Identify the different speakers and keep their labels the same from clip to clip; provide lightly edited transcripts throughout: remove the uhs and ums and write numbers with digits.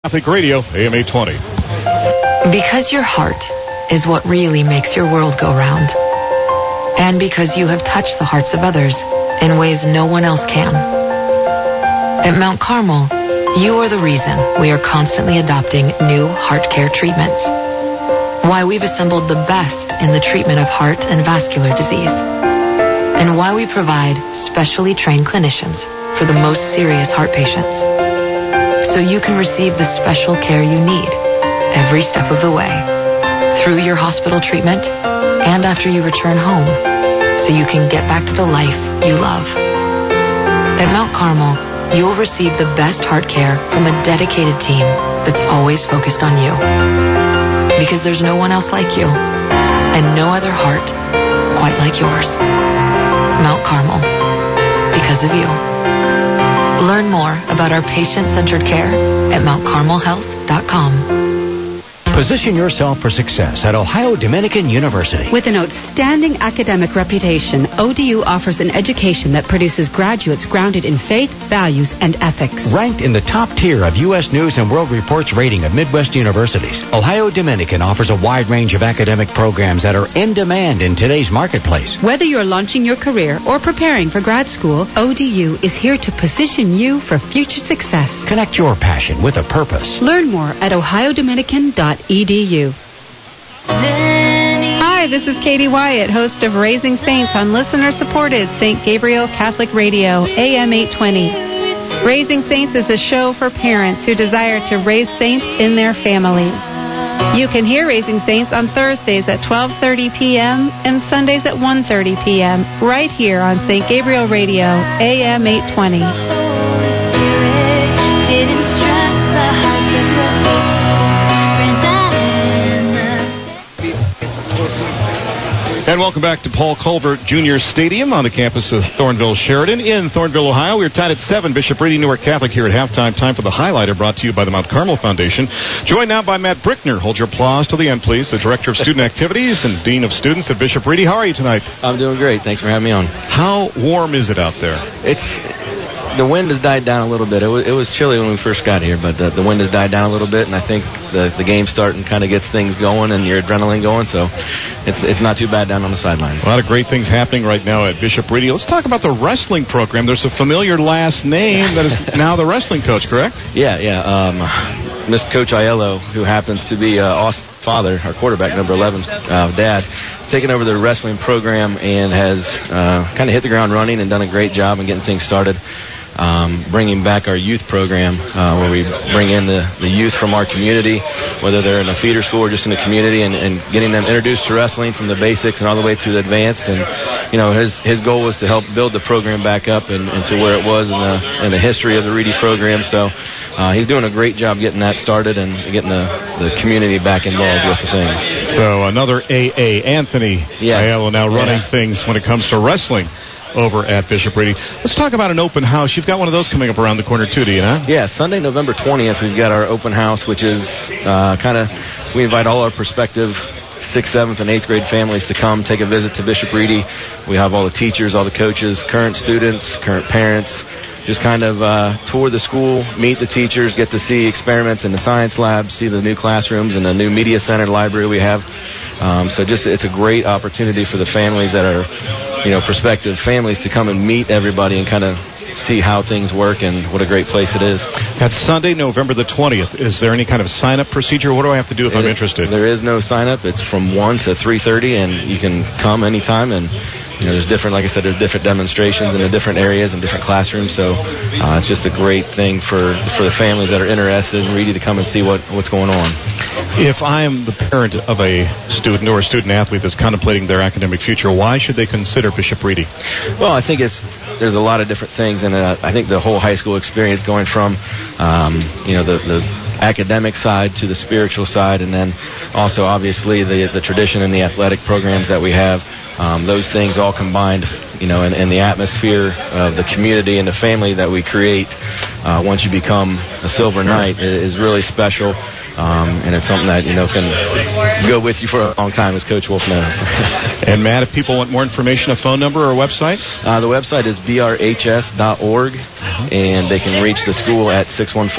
Speaker 1: Catholic Radio, AM 820.
Speaker 2: Because your heart is what really makes your world go round. And because you have touched the hearts of others in ways no one else can. At Mount Carmel, you are the reason we are constantly adopting new heart care treatments. Why we've assembled the best in the treatment of heart and vascular disease. And why we provide specially trained clinicians for the most serious heart patients. So you can receive the special care you need every step of the way, through your hospital treatment and after you return home, so you can get back to the life you love. At Mount Carmel, you'll receive the best heart care from a dedicated team that's always focused on you. Because there's no one else like you, and no other heart quite like yours. Mount Carmel, because of you. Learn more about our patient-centered care at mountcarmelhealth.com.
Speaker 3: Position yourself for success at Ohio Dominican University.
Speaker 4: With an outstanding academic reputation, ODU offers an education that produces graduates grounded in faith, values, and ethics.
Speaker 3: Ranked in the top tier of U.S. News and World Report's rating of Midwest universities, Ohio Dominican offers a wide range of academic programs that are in demand in today's marketplace.
Speaker 4: Whether you're launching your career or preparing for grad school, ODU is here to position you for future success.
Speaker 3: Connect your passion with a purpose.
Speaker 4: Learn more at ohiodominican.edu. Hi, this is Katie Wyatt, host of Raising Saints on listener-supported St. Gabriel Catholic Radio, AM 820. Raising Saints is a show for parents who desire to raise saints in their families. You can hear Raising Saints on Thursdays at 12:30 p.m. and Sundays at 1:30 p.m. right here on St. Gabriel Radio, AM 820.
Speaker 1: And welcome back to Paul Culver Jr. Stadium on the campus of Thornville Sheridan in Thornville, Ohio. We're tied at 7. Bishop Ready Newark Catholic here at halftime. Time for the highlighter brought to you by the Mount Carmel Foundation. Joined now by Matt Brickner. Hold your applause to the end, please. The Director of Student Activities and Dean of Students at Bishop Ready. How are you tonight?
Speaker 5: I'm doing great. Thanks for having me on.
Speaker 1: How warm is it out there?
Speaker 5: The wind has died down a little bit. It was chilly when we first got here, but the wind has died down a little bit, and I think the game starting kind of gets things going and your adrenaline going, so it's not too bad down on the sidelines.
Speaker 1: A lot of great things happening right now at Bishop Ready. Let's talk about the wrestling program. There's a familiar last name that is now the wrestling coach, correct?
Speaker 5: Yeah. Miss Coach Aiello, who happens to be Austin's father, our quarterback, number 11's dad, has taken over the wrestling program and has kind of hit the ground running and done a great job in getting things started. Bringing back our youth program, where we bring in the youth from our community, whether they're in a feeder school or just in the community, and getting them introduced to wrestling from the basics and all the way to the advanced. And his goal was to help build the program back up and to where it was in the history of the Reedy program. So he's doing a great job getting that started and getting the community back involved with the things.
Speaker 1: So another AA, Anthony Aiello, now running things when it comes to wrestling over at Bishop Ready. Let's talk about an open house. You've got one of those coming up around the corner too, do you not?
Speaker 5: Yeah, Sunday, November 20th, we've got our open house, which is we invite all our prospective 6th, 7th, and 8th grade families to come take a visit to Bishop Ready. We have all the teachers, all the coaches, current students, current parents, just kind of tour the school, meet the teachers, get to see experiments in the science lab, see the new classrooms and the new media center library we have. So it's a great opportunity for the families that are, prospective families to come and meet everybody and kind of see how things work and what a great place it is.
Speaker 1: That's Sunday, November the 20th. Is there any kind of sign-up procedure? What do I have to do if I'm interested?
Speaker 5: There is no sign-up. It's from 1 to 3:30, and you can come anytime. And there's different, like I said, there's different demonstrations in the different areas and different classrooms. So it's just a great thing for the families that are interested and ready to come and see what's going on.
Speaker 1: If I am the parent of a student or a student athlete that's contemplating their academic future, why should they consider Bishop Ready?
Speaker 5: Well, I think there's a lot of different things, and I think the whole high school experience going from the academic side to the spiritual side, and then also obviously the tradition and the athletic programs that we have. Those things all combined and the atmosphere of the community and the family that we create once you become a Silver Knight is really special. And it's something that, can go with you for a long time, as Coach Wolf knows.
Speaker 1: And, Matt, if people want more information, a phone number or a website?
Speaker 5: The website is brhs.org, and they can reach the school at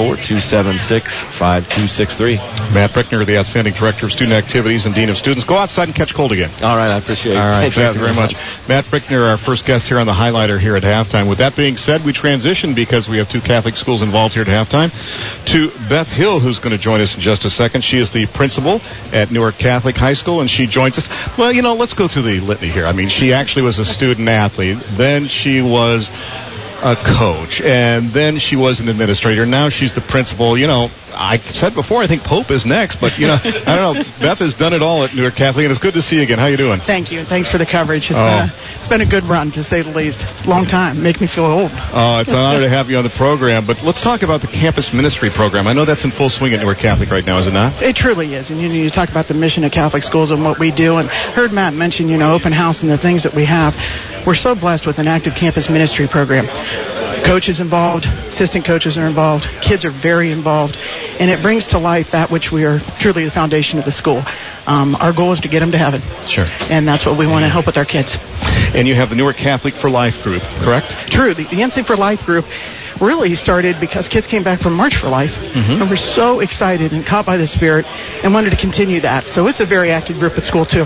Speaker 5: 614-276-5263.
Speaker 1: Matt Brickner, the Outstanding Director of Student Activities and Dean of Students. Go outside and catch cold again.
Speaker 5: All right, I appreciate it.
Speaker 1: All right, thank you very much. Matt Brickner, our first guest here on the Highlighter here at halftime. With that being said, we transition, because we have two Catholic schools involved here at halftime, to Beth Hill, who's going to join us in just a second. She is the principal at Newark Catholic High School, and she joins us. Well, let's go through the litany here. I mean, she actually was a student athlete. Then she was a coach, and then she was an administrator. Now she's the principal. I said before, I think Pope is next, but, I don't know. Beth has done it all at Newark Catholic, and it's good to see you again. How you doing?
Speaker 6: Thank you, and thanks for the coverage. It's been a good run, to say the least. Long time. Make me feel old.
Speaker 1: It's an honor to have you on the program, but let's talk about the campus ministry program. I know that's in full swing at Newark Catholic right now, is it not?
Speaker 6: It truly is, and you talk about the mission of Catholic schools and what we do, and heard Matt mention, open house and the things that we have. We're so blessed with an active campus ministry program. Coaches involved, assistant coaches are involved, kids are very involved, and it brings to life that which we are truly the foundation of the school. Our goal is to get them to heaven.
Speaker 1: Sure.
Speaker 6: And that's what we want to help with our kids.
Speaker 1: And you have the Newark Catholic for Life group, correct?
Speaker 6: True. The NC for Life group really started because kids came back from March for Life, and were so excited and caught by the Spirit and wanted to continue that. So it's a very active group at school, too.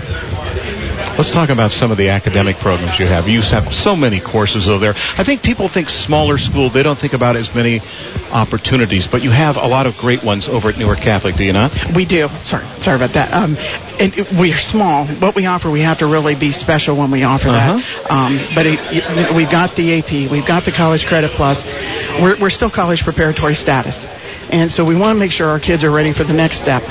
Speaker 1: Let's talk about some of the academic programs you have. You have so many courses over there. I think people think smaller school, they don't think about as many opportunities, but you have a lot of great ones over at Newark Catholic, do you not?
Speaker 6: We do. Sorry about that. And we're small. What we offer, we have to really be special when we offer that. But we've got the AP, we've got the College Credit Plus. We're still college preparatory status. And so we want to make sure our kids are ready for the next step.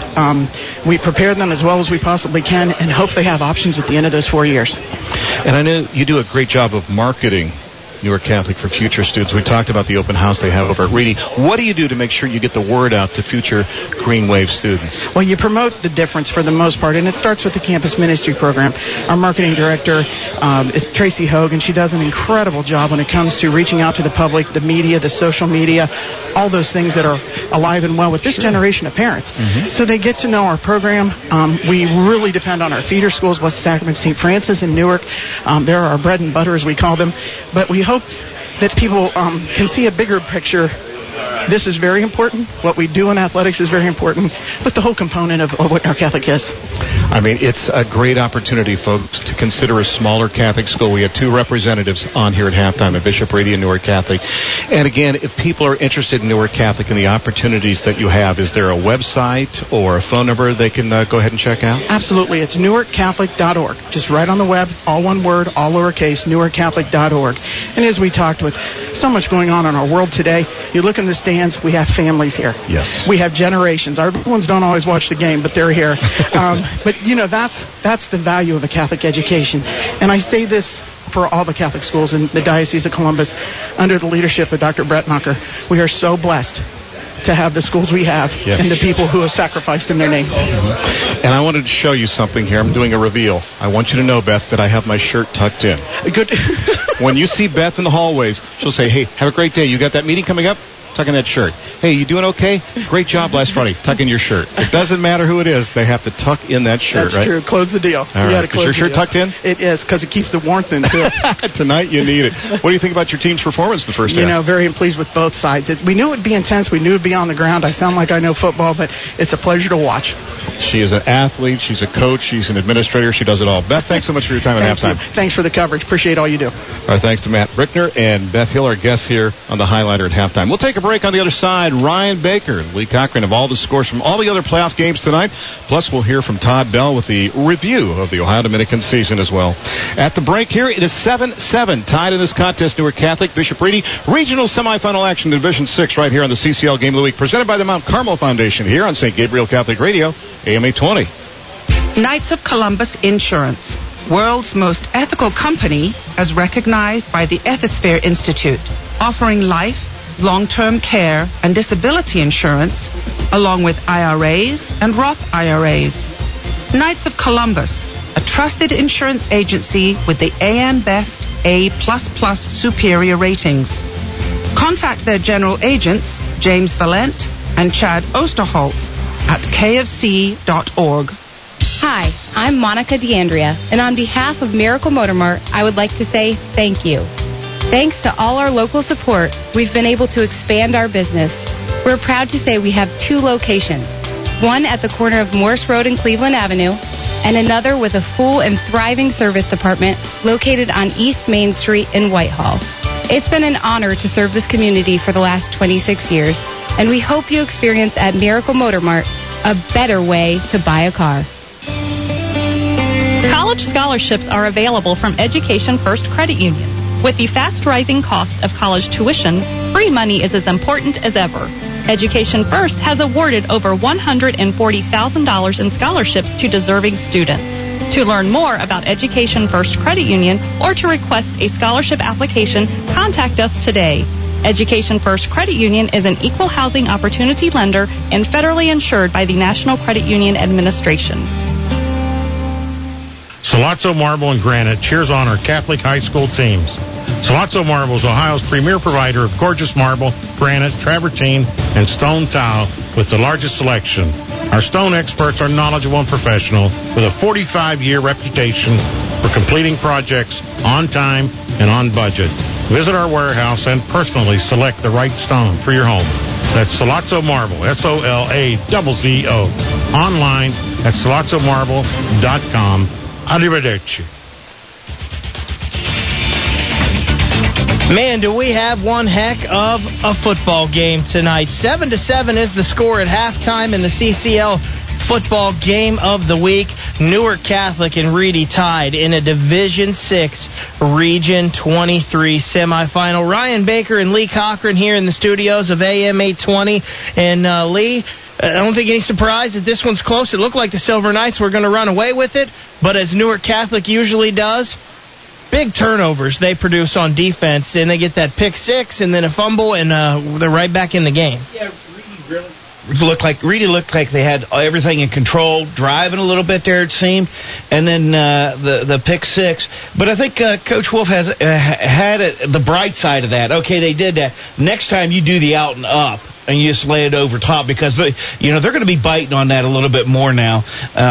Speaker 6: We prepare them as well as we possibly can and hope they have options at the end of those 4 years.
Speaker 1: And I know you do a great job of marketing Newark Catholic for future students. We talked about the open house they have over at Reedy. What do you do to make sure you get the word out to future Green Wave students?
Speaker 6: Well, you promote the difference for the most part, and it starts with the campus ministry program. Our marketing director is Tracy Hogue, and she does an incredible job when it comes to reaching out to the public, the media, the social media, all those things that are alive and well with this generation of parents. So they get to know our program. We really depend on our feeder schools, Blessed Sacrament, St. Francis, and Newark. They're our bread and butter, as we call them. But we hope that people can see a bigger picture. This is very important. What we do in athletics is very important, but the whole component of what our Catholic is.
Speaker 1: I mean, it's a great opportunity, folks, to consider a smaller Catholic school. We had two representatives on here at halftime at Bishop Reedy and Newark Catholic. And again, if people are interested in Newark Catholic and the opportunities that you have, is there a website or a phone number they can go ahead and check out?
Speaker 6: Absolutely. It's newarkcatholic.org. Just right on the web, all one word, all lowercase, newarkcatholic.org. And as we talked with so much going on in our world today, you look in the stands, we have families here.
Speaker 1: Yes.
Speaker 6: We have generations. Our ones don't always watch the game, but they're here. But, that's the value of a Catholic education. And I say this for all the Catholic schools in the Diocese of Columbus under the leadership of Dr. Brett Knocker. We are so blessed to have the schools we have and the people who have sacrificed in their name.
Speaker 1: And I wanted to show you something here. I'm doing a reveal. I want you to know, Beth, that I have my shirt tucked in.
Speaker 6: Good.
Speaker 1: When you see Beth in the hallways, she'll say, hey, have a great day. You got that meeting coming up? Tuck in that shirt. Hey, you doing okay? Great job last Friday. Tuck in your shirt. It doesn't matter who it is. They have to tuck in that shirt,
Speaker 6: That's true. Close the deal.
Speaker 1: All right. Is your shirt tucked in?
Speaker 6: It is, because it keeps the warmth in, too.
Speaker 1: Tonight you need it. What do you think about your team's performance the first half?
Speaker 6: Very pleased with both sides. We knew it would be intense. We knew it would be on the ground. I sound like I know football, but it's a pleasure to watch.
Speaker 1: She is an athlete. She's a coach. She's an administrator. She does it all. Beth, thanks so much for your time at halftime.
Speaker 6: Thanks for the coverage. Appreciate all you do.
Speaker 1: Our thanks to Matt Brickner and Beth Hill, our guests here on the Highlighter at halftime. We'll take a break. On the other side, Ryan Baker and Lee Cochran have all the scores from all the other playoff games tonight. Plus, we'll hear from Todd Bell with the review of the Ohio Dominican season as well. At the break here, it is 7-7. Tied in this contest, Newark Catholic, Bishop Reedy. Regional semifinal action in Division 6 right here on the CCL Game of the Week. Presented by the Mount Carmel Foundation here on St. Gabriel Catholic Radio, AM 820.
Speaker 7: Knights of Columbus Insurance, world's most ethical company as recognized by the Ethisphere Institute, offering life, long-term care, and disability insurance, along with IRAs and Roth IRAs. Knights of Columbus, a trusted insurance agency with the AM Best A++ superior ratings. Contact their general agents, James Valent and Chad Osterholt, at kfc.org.
Speaker 8: Hi, I'm Monica DeAndrea, and on behalf of Miracle Motor Mart, I would like to say thank you. Thanks to all our local support, we've been able to expand our business. We're proud to say we have 2 locations, one at the corner of Morse Road and Cleveland Avenue, and another with a full and thriving service department located on East Main Street in Whitehall. It's been an honor to serve this community for the last 26 years, and we hope you experience at Miracle Motor Mart a better way to buy a car.
Speaker 9: College scholarships are available from Education First Credit Union. With the fast-rising cost of college tuition, free money is as important as ever. Education First has awarded over $140,000 in scholarships to deserving students. To learn more about Education First Credit Union or to request a scholarship application, contact us today. Education First Credit Union is an equal housing opportunity lender and federally insured by the National Credit Union Administration.
Speaker 10: Sollozzo Marble and Granite cheers on our Catholic high school teams. Sollozzo Marble is Ohio's premier provider of gorgeous marble, granite, travertine, and stone tile with the largest selection. Our stone experts are knowledgeable and professional with a 45-year reputation for completing projects on time and on budget. Visit our warehouse and personally select the right stone for your home. That's Sollozzo Marble, Solazzo. Online at solazzomarble.com. Arrivederci.
Speaker 11: Man, do we have one heck of a football game tonight. 7-7 is the score at halftime in the CCL football game of the week. Newark Catholic and Reedy tied in a Division 6 Region 23 semifinal. Ryan Baker and Lee Cochran here in the studios of AM 820. And Lee, I don't think any surprise that this one's close. It looked like the Silver Knights were going to run away with it, but as Newark Catholic usually does, big turnovers they produce on defense, and they get that pick six and then a fumble, and they're right back in the game.
Speaker 12: Yeah, Reedy looked like they had everything in control, driving a little bit there, it seemed, and then the pick six. But I think Coach Wolf has had the bright side of that. Okay, they did that. Next time you do the out and up, and you just lay it over top, because they're going to be biting on that a little bit more now.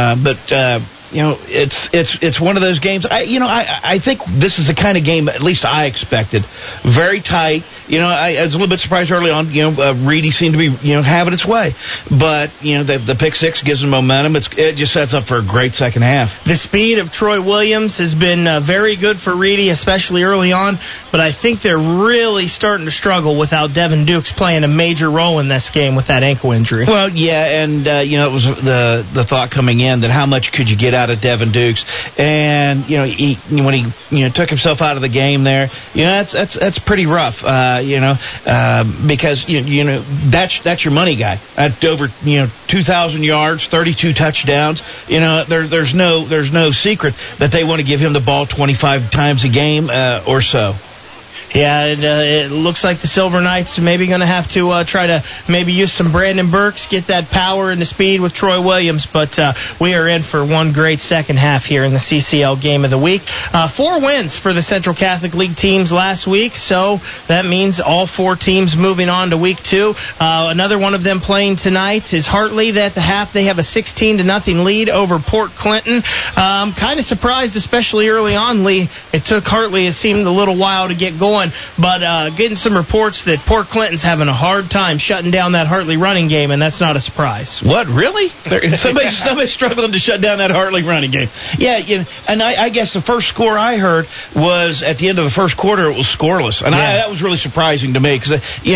Speaker 12: It's one of those games. I think this is the kind of game, at least I expected. Very tight. I was a little bit surprised early on. Reedy seemed to be, having its way. But, the pick six gives them momentum. It just sets up for a great second half.
Speaker 11: The speed of Troy Williams has been very good for Reedy, especially early on. But I think they're really starting to struggle without Devin Dukes playing a major role in this game with that ankle injury.
Speaker 12: Well, yeah, and, it was the thought coming in that how much could you get out of Devin Dukes, and when he took himself out of the game there, that's pretty rough, because that's your money guy at over 2,000 yards, 32 touchdowns. There's no secret that they want to give him the ball 25 times a game or so.
Speaker 11: Yeah, it looks like the Silver Knights are maybe going to have to try to maybe use some Brandon Burks, get that power and the speed with Troy Williams. But we are in for one great second half here in the CCL Game of the Week. 4 wins for the Central Catholic League teams last week, so that means all 4 teams moving on to Week 2. Another one of them playing tonight is Hartley. At the half, they have a 16-0 lead over Port Clinton. Kind of surprised, especially early on, Lee. It took Hartley, it seemed, a little while to get going. But getting some reports that Port Clinton's having a hard time shutting down that Hartley running game, and that's not a surprise.
Speaker 12: What, really? Somebody's struggling to shut down that Hartley running game. Yeah, and I guess the first score I heard was at the end of the first quarter it was scoreless, and that was really surprising to me because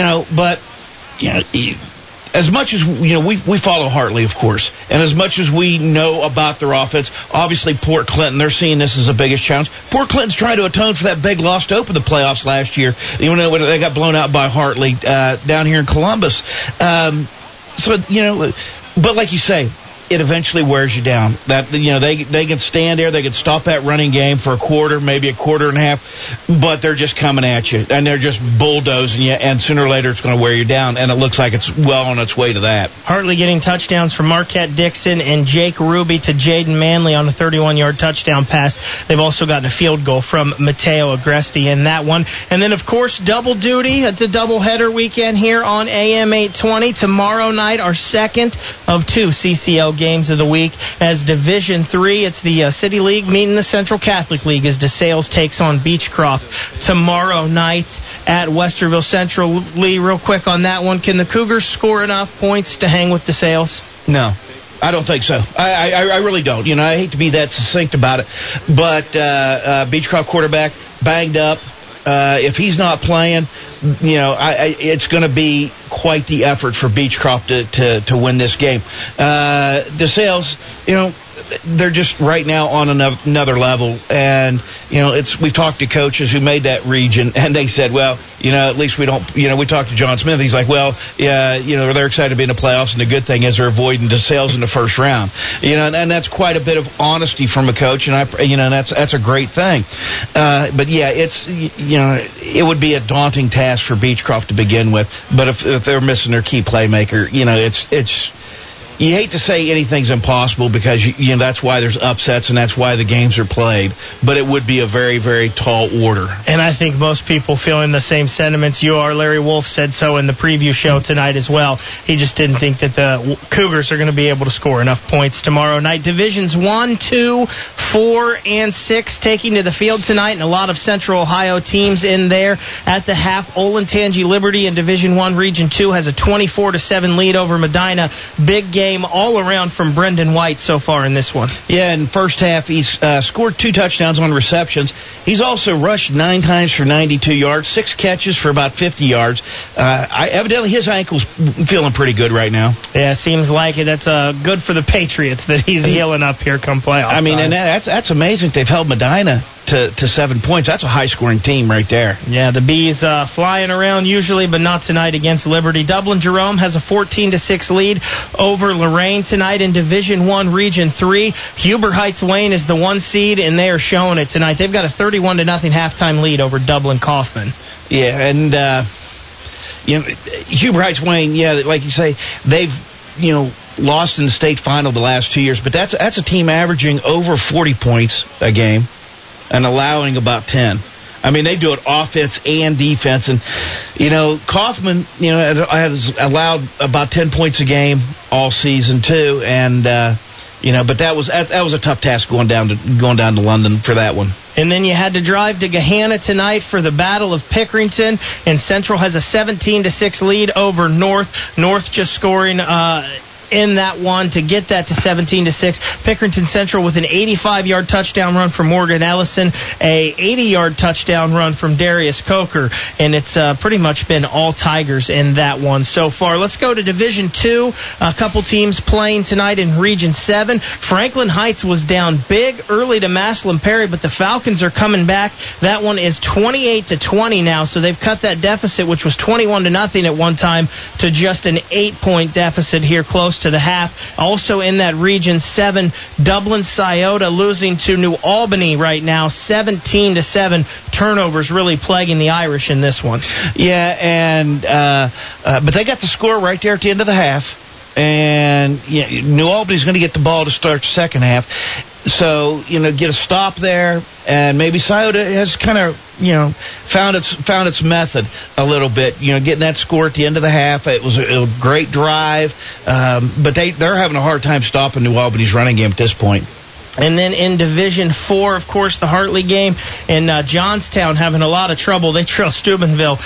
Speaker 12: as much as we follow Hartley, of course, and as much as we know about their offense, obviously Port Clinton, they're seeing this as the biggest challenge. Port Clinton's trying to atone for that big loss to open the playoffs last year. When they got blown out by Hartley down here in Columbus. But like you say, it eventually wears you down. That they can stand there, they can stop that running game for a quarter, maybe a quarter and a half, but they're just coming at you and they're just bulldozing you, and sooner or later it's going to wear you down, and it looks like it's well on its way to that.
Speaker 11: Hartley getting touchdowns from Marquette Dixon and Jake Ruby to Jaden Manley on a 31-yard touchdown pass. They've also gotten a field goal from Mateo Agresti in that one. And then, of course, double duty. It's a doubleheader weekend here on AM 820. Tomorrow night, our second of 2 CCL games of the week. As Division III, it's the City League meeting the Central Catholic League as DeSales takes on Beechcroft tomorrow night at Westerville Central. Lee, real quick on that one, can the Cougars score enough points to hang with DeSales?
Speaker 12: No. I don't think so. I really don't. I hate to be that succinct about it, but Beechcroft quarterback banged up. If he's not playing, it's going to be quite the effort for Beechcroft to win this game. DeSales, they're just right now on another level, and we've talked to coaches who made that region, and they said, well, at least we don't, we talked to John Smith. He's like, well, yeah, they're excited to be in the playoffs, and the good thing is they're avoiding DeSales in the first round, and that's quite a bit of honesty from a coach, and that's a great thing. But yeah, it would be a daunting task for Beechcroft to begin with, but if they're missing their key playmaker, it's. You hate to say anything's impossible because that's why there's upsets and that's why the games are played, but it would be a very, very tall order.
Speaker 11: And I think most people feeling the same sentiments you are. Larry Wolf said so in the preview show tonight as well. He just didn't think that the Cougars are going to be able to score enough points tomorrow night. Divisions 1, 2, 4, and 6 taking to the field tonight, and a lot of Central Ohio teams in there at the half. Olentangy Liberty in Division 1 Region 2 has a 24-7 lead over Medina. Big game all around from Brendan White so far in this one.
Speaker 12: Yeah, in the first half, he's scored 2 touchdowns on receptions. He's also rushed 9 times for 92 yards, 6 catches for about 50 yards. Evidently, his ankle's feeling pretty good right now.
Speaker 11: Yeah, seems like it. That's good for the Patriots that he's healing up here come playoff time.
Speaker 12: And that's amazing. They've held Medina to 7 points. That's a high-scoring team right there.
Speaker 11: Yeah, the Bees flying around usually, but not tonight against Liberty. Dublin Jerome has a 14-6 lead over Lorraine tonight in Division 1 Region 3. Huber Heights Wayne is the 1 seed, and they are showing it tonight. They've got a 31-0 halftime lead over Dublin Kaufman.
Speaker 12: Yeah, and Huber Heights Wayne, yeah, like you say, they've lost in the state final the last 2 years, but that's a team averaging over 40 points a game and allowing about 10. They do it offense and defense. And, Kaufman, has allowed about 10 points a game all season, too. And, but that was a tough task going down to London for that one.
Speaker 11: And then you had to drive to Gahanna tonight for the Battle of Pickerington. And Central has a 17-6 lead over North. North just scoring in that one to get that to 17-6. Pickerington Central with an 85-yard touchdown run from Morgan Ellison, a 80-yard touchdown run from Darius Coker, and it's pretty much been all Tigers in that one so far. Let's go to Division 2. A couple teams playing tonight in Region 7. Franklin Heights was down big early to Massillon Perry, but the Falcons are coming back. That one is 28-20 now, so they've cut that deficit, which was 21-0 at one time, to just an 8-point deficit here close to the half. Also in that Region 7, Dublin Scioto losing to New Albany right now, 17-7. Turnovers really plaguing the Irish in this one.
Speaker 12: Yeah, and but they got the score right there at the end of the half. And New Albany's going to get the ball to start the second half. So, get a stop there, and maybe Scioto has kind of, found its method a little bit, getting that score at the end of the half. It was a great drive, but they're having a hard time stopping New Albany's running game at this point.
Speaker 11: And then in Division 4, of course, the Hartley game, and Johnstown having a lot of trouble. They trail Steubenville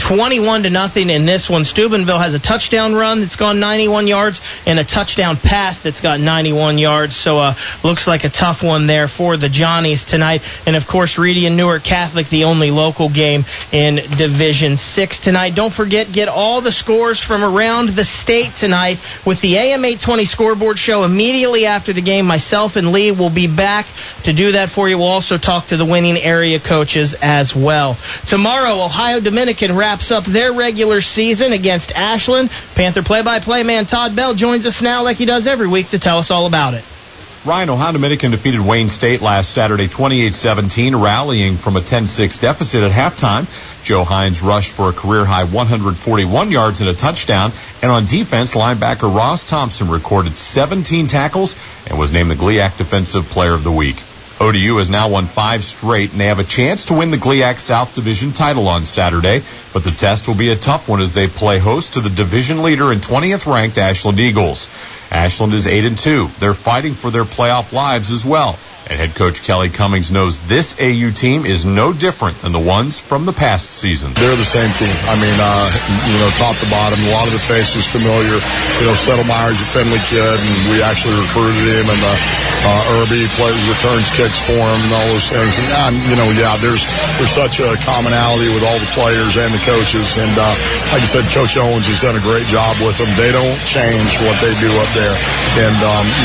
Speaker 11: 21-0 in this one. Steubenville has a touchdown run that's gone 91 yards and a touchdown pass that's got 91 yards. So looks like a tough one there for the Johnnies tonight. And, of course, Reedy and Newark Catholic, the only local game in Division 6 tonight. Don't forget, get all the scores from around the state tonight with the AM 820 scoreboard show immediately after the game. Myself and Lee will will be back to do that for you. We'll also talk to the winning area coaches as well. Tomorrow, Ohio Dominican wraps up their regular season against Ashland. Panther play-by-play man Todd Bell joins us now like he does every week to tell us all about it.
Speaker 13: Ryan, Ohio Dominican defeated Wayne State last Saturday 28-17, rallying from a 10-6 deficit at halftime. Joe Hines rushed for a career-high 141 yards and a touchdown. And on defense, linebacker Ross Thompson recorded 17 tackles and was named the GLIAC Defensive Player of the Week. ODU has now won 5 straight, and they have a chance to win the GLIAC South Division title on Saturday. But the test will be a tough one as they play host to the division leader and 20th-ranked Ashland Eagles. Ashland is 8-2. They're fighting for their playoff lives as well. And head coach Kelly Cummings knows this AU team is no different than the ones from the past season.
Speaker 14: They're the same team. I mean, top to bottom, a lot of the faces familiar. Settlemeyer's a Finley kid, and we actually recruited him, and Irby returns kicks for him and all those things. And, there's such a commonality with all the players and the coaches. And, like I said, Coach Owens has done a great job with them. They don't change what they do up there. And,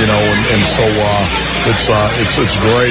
Speaker 14: so it's great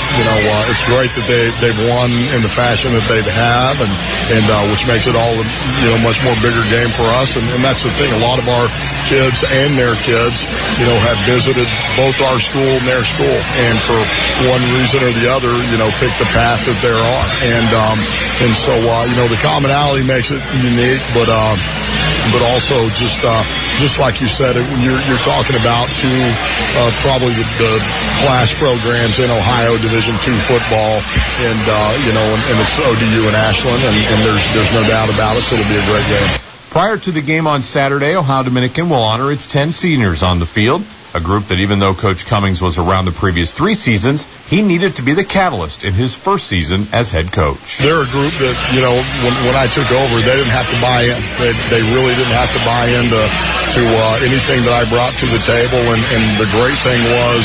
Speaker 14: that they've won in the fashion that they have, and which makes it all much more bigger game for us. And that's the thing. A lot of our kids and their kids have visited both our school and their school, and for one reason or the other pick the path that they're on. And so the commonality makes it unique, but also just like you said, you're talking about probably the class programs in Ohio Division II football, and it's ODU and Ashland, and there's no doubt about it, so it'll be a great game.
Speaker 13: Prior to the game on Saturday, Ohio Dominican will honor its 10 seniors on the field, a group that even though Coach Cummings was around the previous 3 seasons, he needed to be the catalyst in his first season as head coach.
Speaker 14: They're a group that, when I took over, they didn't have to buy in. They really didn't have to buy into anything that I brought to the table, and the great thing was,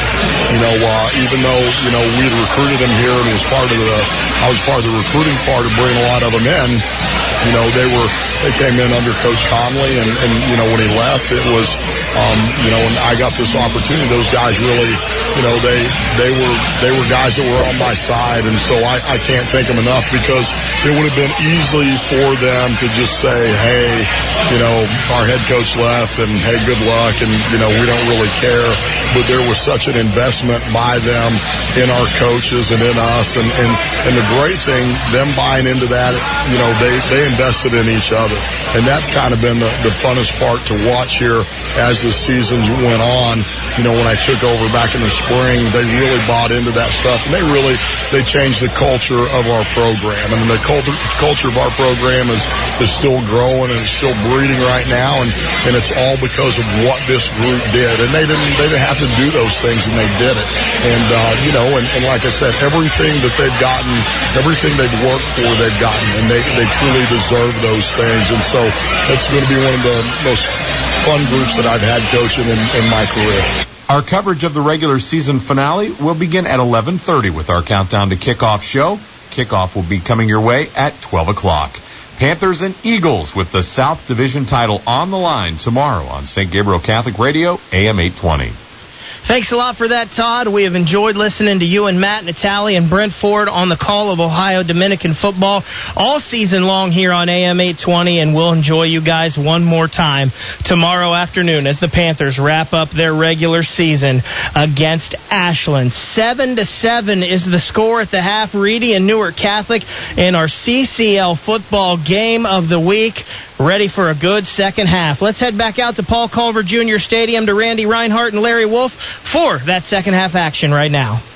Speaker 14: even though, we had recruited them here and I was part of the recruiting part of bringing a lot of them in, they came in under Coach Conley, and when he left, it was, and I got this opportunity. Those guys really, they were guys that were on my side, and so I can't thank them enough, because it would have been easy for them to just say, hey, our head coach left, and hey, good luck, and, we don't really care. But there was such an investment by them in our coaches and in us, and the great thing, them buying into that, they invested in each other. And that's kind of been the funnest part to watch here as the seasons went on. When I took over back in the spring, they really bought into that stuff, and they changed the culture of our program. And the culture of our program is still growing, and it's still breeding right now, and it's all because of what this group did. And they didn't have to do those things, and they did it. And and like I said, everything that they've gotten, everything they've worked for, they've gotten, and they truly deserve those things. And so it's going to be one of the most fun groups that I've had coaching in my career.
Speaker 13: Our coverage of the regular season finale will begin at 11:30 with our countdown to kickoff show. Kickoff will be coming your way at 12 o'clock. Panthers and Eagles with the South Division title on the line tomorrow on St. Gabriel Catholic Radio, AM 820.
Speaker 11: Thanks a lot for that, Todd. We have enjoyed listening to you and Matt Natale and Brent Ford on the call of Ohio Dominican football all season long here on AM 820, and we'll enjoy you guys one more time tomorrow afternoon as the Panthers wrap up their regular season against Ashland. 7-7 is the score at the half. Reedy and Newark Catholic in our CCL football game of the week. Ready for a good second half. Let's head back out to Paul Culver Jr. Stadium to Randy Reinhardt and Larry Wolf for that second half action right now.